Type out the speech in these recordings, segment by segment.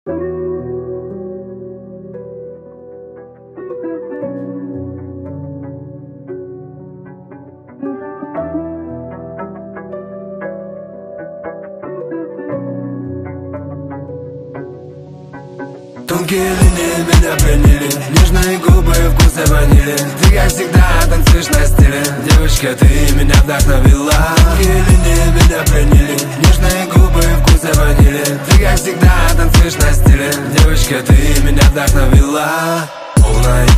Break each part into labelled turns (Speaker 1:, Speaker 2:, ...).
Speaker 1: Тонкие линии меня пленили, нежные губы и вкусы ванили. Ты, как всегда, танцуешь на стиле. Девочка, ты меня вдохновила. Тонкие линии меня пленили, нежные губы и вкусы ванили. Ты, как всегда, танцуешь на стиле. Девочка, ты меня вдохновила. All night,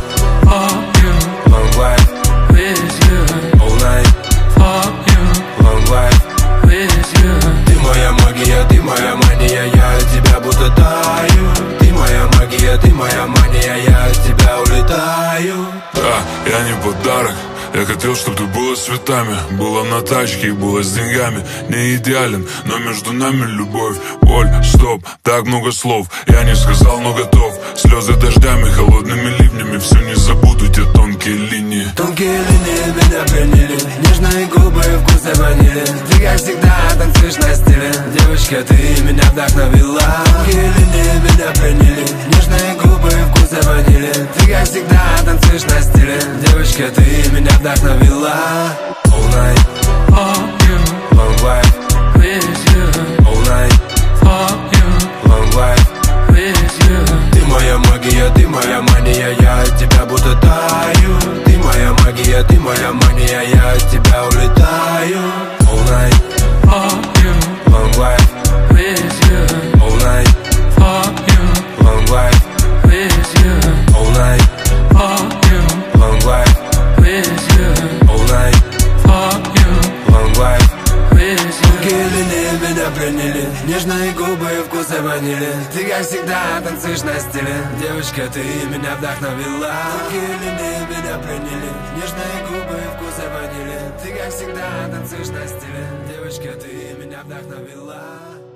Speaker 1: for you, long life, with you. All night, for you, long life, with you. Ты моя магия, ты моя мания, я от тебя будто таю. Ты моя магия, ты моя мания, я от тебя улетаю.
Speaker 2: Да, я не подарок. Я хотел, чтобы ты была с цветами, была на тачке и была с деньгами. Не идеален, но между нами любовь. Боль, стоп, так много слов. Я не сказал, но готов. Слезы дождями, холодными ливнями. Все не забуду те тонкие линии.
Speaker 1: Тонкие линии меня пленили, нежные губы и вкусы ванили. Ты, как всегда, танцуешь на стиле. Девочка, ты меня вдохновила. Тонкие линии меня пленили, нежные губы и вкусы ванили. Ты, как всегда, танцуешь на стиле. Девочка, ты меня вдохновила. All night, for you, long life, with you. All night, for you, long life, with you. Ты моя магия, ты моя мания, я от тебя будто таю. Ты моя магия, ты моя мания, я от тебя улетаю. All night, for you, long life, with you. All night, for you, long life, with you. All night, for you, long life, with you. All night, for you, long life, with you. Тонкие линии меня пленили, нежные губы и вкусы ванили. Ты, как всегда, танцуешь на стиле. Девочка, ты меня вдохновила. Тонкие линии меня пленили, нежные губы и вкусы ванили. Ты, как всегда, танцуешь на стиле. Девочка, ты меня вдохновила.